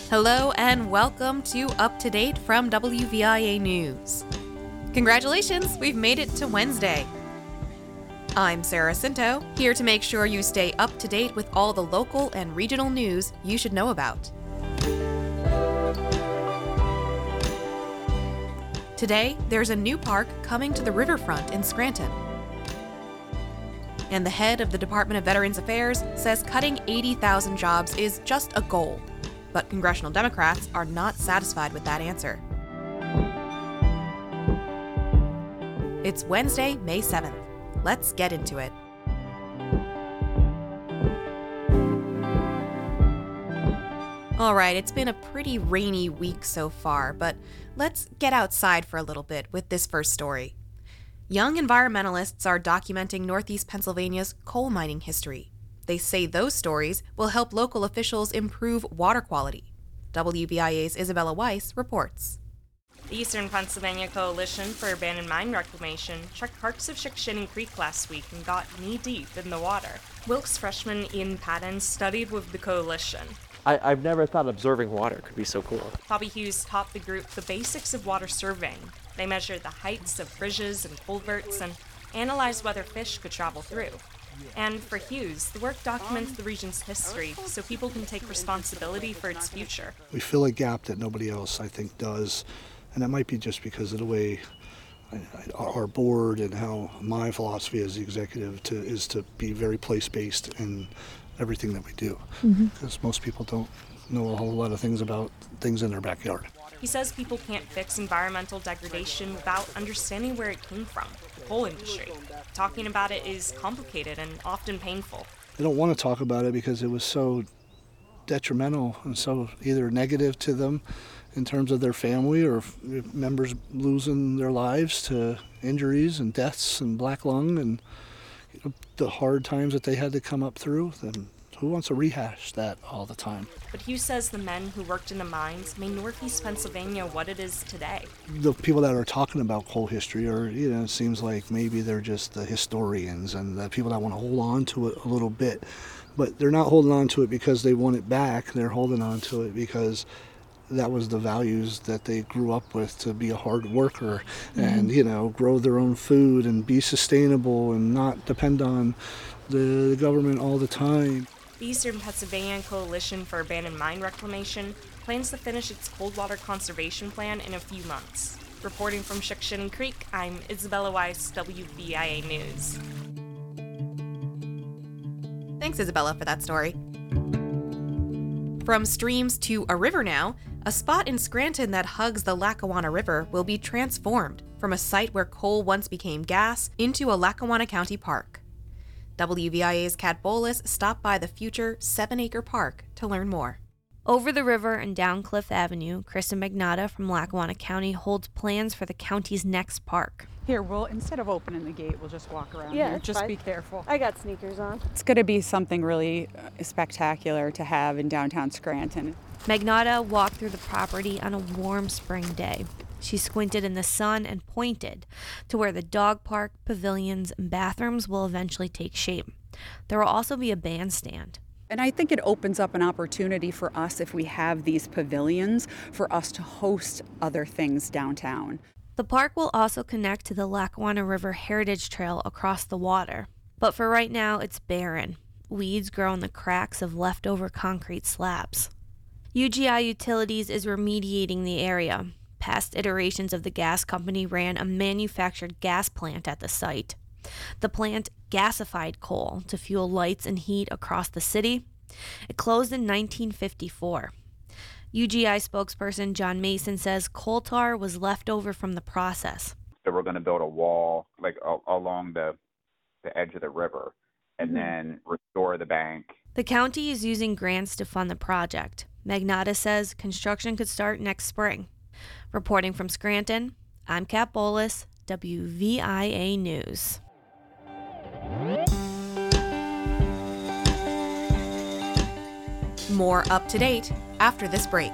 Hello and welcome to Up to Date from WVIA News. Congratulations, we've made it to Wednesday. I'm Sarah Cinto, here to make sure you stay up to date with all the local and regional news you should know about. Today, there's a new park coming to the riverfront in Scranton. And the head of the Department of Veterans Affairs says cutting 80,000 jobs is just a goal. But congressional Democrats are not satisfied with that answer. It's Wednesday, May 7th. Let's get into it. All right, it's been a pretty rainy week so far, but let's get outside for a little bit with this first story. Young environmentalists are documenting Northeast Pennsylvania's coal mining history. They say those stories will help local officials improve water quality. WVIA's Isabella Weiss reports. The Eastern Pennsylvania Coalition for Abandoned Mine Reclamation checked parts of Shikshinny Creek last week and got knee-deep in the water. Wilkes freshman Ian Patton studied with the coalition. I've never thought observing water could be so cool. Bobby Hughes taught the group the basics of water surveying. They measured the heights of bridges and culverts and analyzed whether fish could travel through. And for Hughes, the work documents the region's history so people can take responsibility for its future. We fill a gap that nobody else, I think, does, and that might be just because of the way our board and how my philosophy as the executive is to be very place-based in everything that we do, because most people don't know a whole lot of things about things in their backyard. He says people can't fix environmental degradation without understanding where it came from, the coal industry. Talking about it is complicated and often painful. They don't want to talk about it because it was so detrimental and so either negative to them in terms of their family or members losing their lives to injuries and deaths and black lung and the hard times that they had to come up through. Then who wants to rehash that all the time? But Hughes says the men who worked in the mines made Northeast Pennsylvania what it is today. The people that are talking about coal history are, it seems like maybe they're just the historians and the people that want to hold on to it a little bit. But they're not holding on to it because they want it back. They're holding on to it because that was the values that they grew up with, to be a hard worker and, grow their own food and be sustainable and not depend on the government all the time. The Eastern Pennsylvania Coalition for Abandoned Mine Reclamation plans to finish its cold water conservation plan in a few months. Reporting from Shikshinny Creek, I'm Isabella Weiss, WVIA News. Thanks, Isabella, for that story. From streams to a river now, a spot in Scranton that hugs the Lackawanna River will be transformed from a site where coal once became gas into a Lackawanna County park. WVIA's Kat Bolis stopped by the future 7-acre park to learn more. Over the river and down Cliff Avenue, Kristen Magnotta from Lackawanna County holds plans for the county's next park. Here, instead of opening the gate, we'll just walk around here. Just fine. Be careful. I got sneakers on. It's going to be something really spectacular to have in downtown Scranton. Magnotta walked through the property on a warm spring day. She squinted in the sun and pointed to where the dog park, pavilions, and bathrooms will eventually take shape. There will also be a bandstand. And I think it opens up an opportunity for us, if we have these pavilions, for us to host other things downtown. The park will also connect to the Lackawanna River Heritage Trail across the water. But for right now, it's barren. Weeds grow in the cracks of leftover concrete slabs. UGI Utilities is remediating the area. Past iterations of the gas company ran a manufactured gas plant at the site. The plant gasified coal to fuel lights and heat across the city. It closed in 1954. UGI spokesperson John Mason says coal tar was left over from the process. So we're going to build a wall along the edge of the river and then restore the bank. The county is using grants to fund the project. Magnotta says construction could start next spring. Reporting from Scranton, I'm Kat Bolis, WVIA News. More up to date after this break.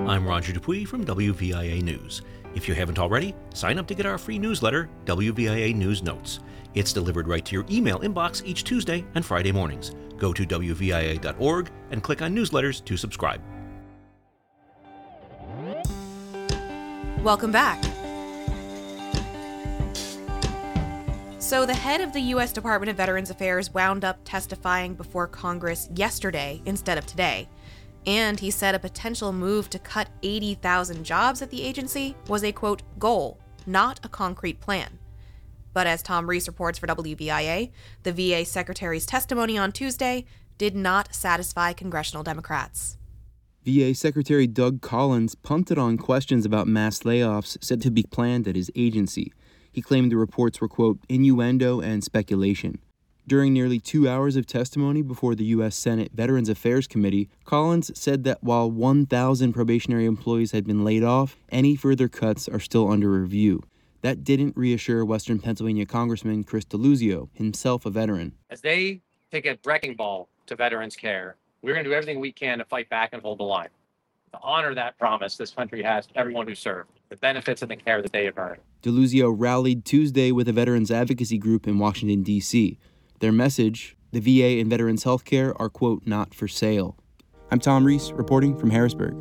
I'm Roger Dupuis from WVIA News. If you haven't already, sign up to get our free newsletter, WVIA News Notes. It's delivered right to your email inbox each Tuesday and Friday mornings. Go to WVIA.org and click on newsletters to subscribe. Welcome back. So the head of the U.S. Department of Veterans Affairs wound up testifying before Congress yesterday instead of today. And he said a potential move to cut 80,000 jobs at the agency was a, quote, goal, not a concrete plan. But as Tom Reese reports for WVIA, the VA secretary's testimony on Tuesday did not satisfy congressional Democrats. VA Secretary Doug Collins punted on questions about mass layoffs said to be planned at his agency. He claimed the reports were, quote, innuendo and speculation. During nearly 2 hours of testimony before the U.S. Senate Veterans Affairs Committee, Collins said that while 1,000 probationary employees had been laid off, any further cuts are still under review. That didn't reassure Western Pennsylvania Congressman Chris Deluzio, himself a veteran. As they take a wrecking ball to veterans' care, we're going to do everything we can to fight back and hold the line, to honor that promise this country has to everyone who served, the benefits and the care that they have earned. Deluzio rallied Tuesday with a veterans advocacy group in Washington, D.C. Their message, the VA and veterans' health care are, quote, not for sale. I'm Tom Reese, reporting from Harrisburg.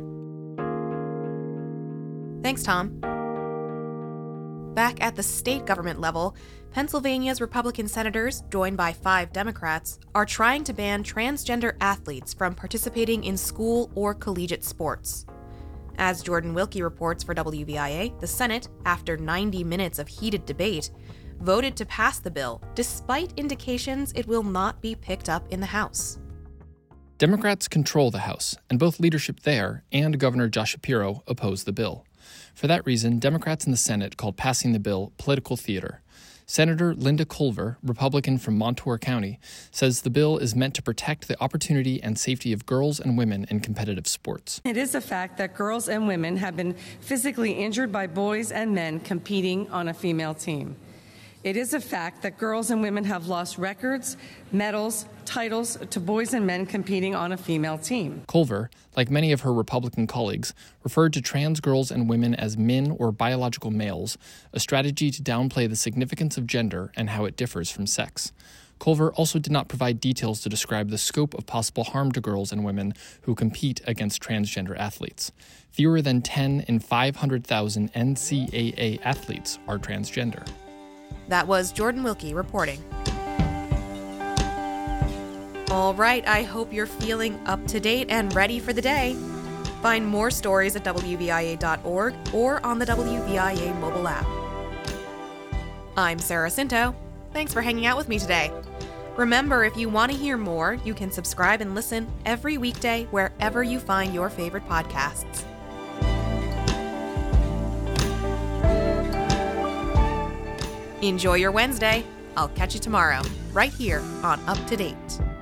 Thanks, Tom. Back at the state government level, Pennsylvania's Republican senators, joined by 5 Democrats, are trying to ban transgender athletes from participating in school or collegiate sports. As Jordan Wilkie reports for WVIA, the Senate, after 90 minutes of heated debate, voted to pass the bill, despite indications it will not be picked up in the House. Democrats control the House, and both leadership there and Governor Josh Shapiro oppose the bill. For that reason, Democrats in the Senate called passing the bill political theater. Senator Linda Culver, Republican from Montour County, says the bill is meant to protect the opportunity and safety of girls and women in competitive sports. It is a fact that girls and women have been physically injured by boys and men competing on a female team. It is a fact that girls and women have lost records, medals, titles to boys and men competing on a female team. Culver, like many of her Republican colleagues, referred to trans girls and women as men or biological males, a strategy to downplay the significance of gender and how it differs from sex. Culver also did not provide details to describe the scope of possible harm to girls and women who compete against transgender athletes. Fewer than 10 in 500,000 NCAA athletes are transgender. That was Jordan Wilkie reporting. All right, I hope you're feeling up to date and ready for the day. Find more stories at WVIA.org or on the WVIA mobile app. I'm Sarah Cinto. Thanks for hanging out with me today. Remember, if you want to hear more, you can subscribe and listen every weekday wherever you find your favorite podcasts. Enjoy your Wednesday. I'll catch you tomorrow, right here on Up to Date.